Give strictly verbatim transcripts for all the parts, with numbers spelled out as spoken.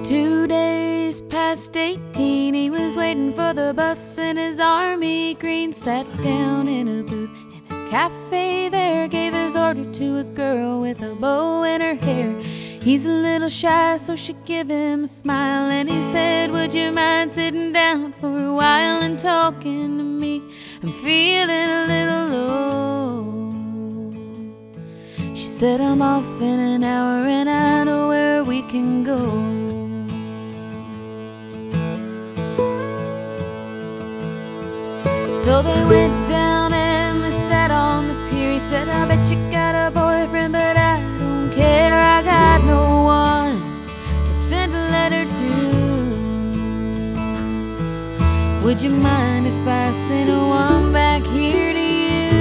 Two days past eighteen, he was waiting for the bus in his army green. Sat down in a booth in a cafe there, gave his order to a girl with a bow in her hair. He's a little shy, so she gave him a smile, and he said, would you mind sitting down for a while and talking to me? I'm feeling a little low. She said, I'm off in an hour and I know where we can go. So they went down and they sat on the pier. He said, I bet you got a boyfriend, but I don't care. I got no one to send a letter to. Would you mind if I sent one back here to you?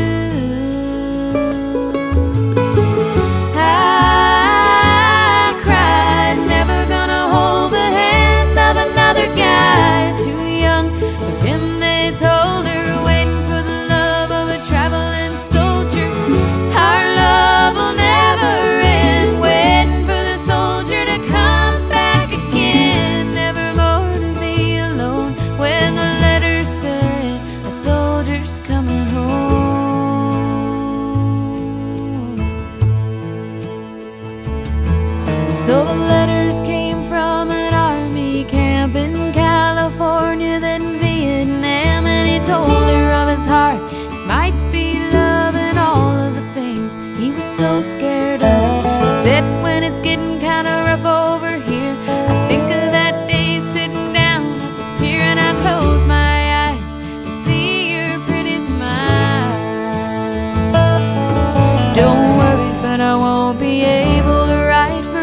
I cried, never gonna hold the hand of another guy. Too young for him, they told her. So the letters came from an army camp in California, then Vietnam, and he told her of his heart. It might be love and all of the things he was so scared of. He said, when it's getting kinda rough over here, I think of that day sitting down at the pier, and I close my eyes and see your pretty smile. Don't worry, but I won't be able to write for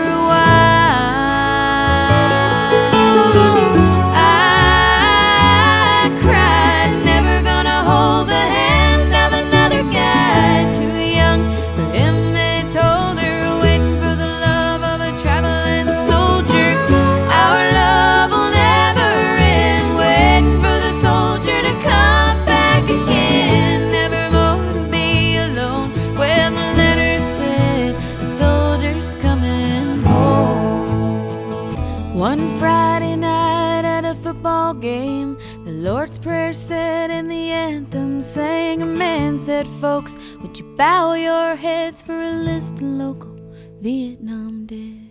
one Friday night at a football game. The Lord's Prayer said and the anthem sang. A man said, folks, would you bow your heads for a list of local Vietnam dead?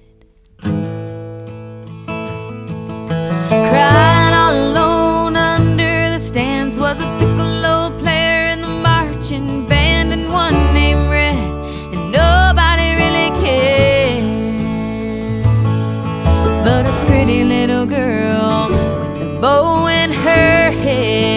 Crying all alone under the stands was a piccolo player in the marching band, and one named Red, and nobody really cared. But a pretty little girl with a bow in her head.